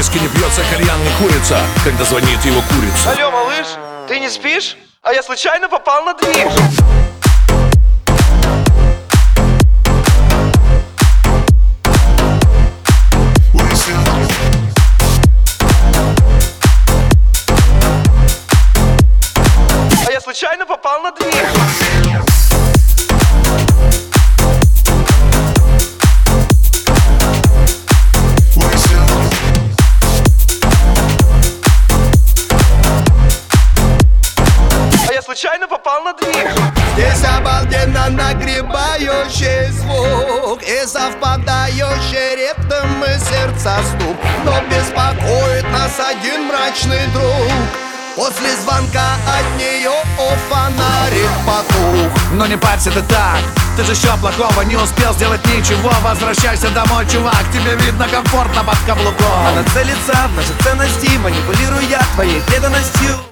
виски не пьется, кальян не курица, когда звонит его курица. Алло, малыш, ты не спишь? А я случайно попал на движ. А я случайно попал на движ. Случайно попал на движ. Здесь обалденно нагребающий звук и совпадающий ритм и сердца стук. Но беспокоит нас один мрачный друг. После звонка от нее фонарик потух. Но не парься ты так, ты же еще плохого не успел сделать ничего. Возвращайся домой, чувак, тебе видно комфортно под каблуком. Она целится в наши ценности, манипулируя твоей преданностью.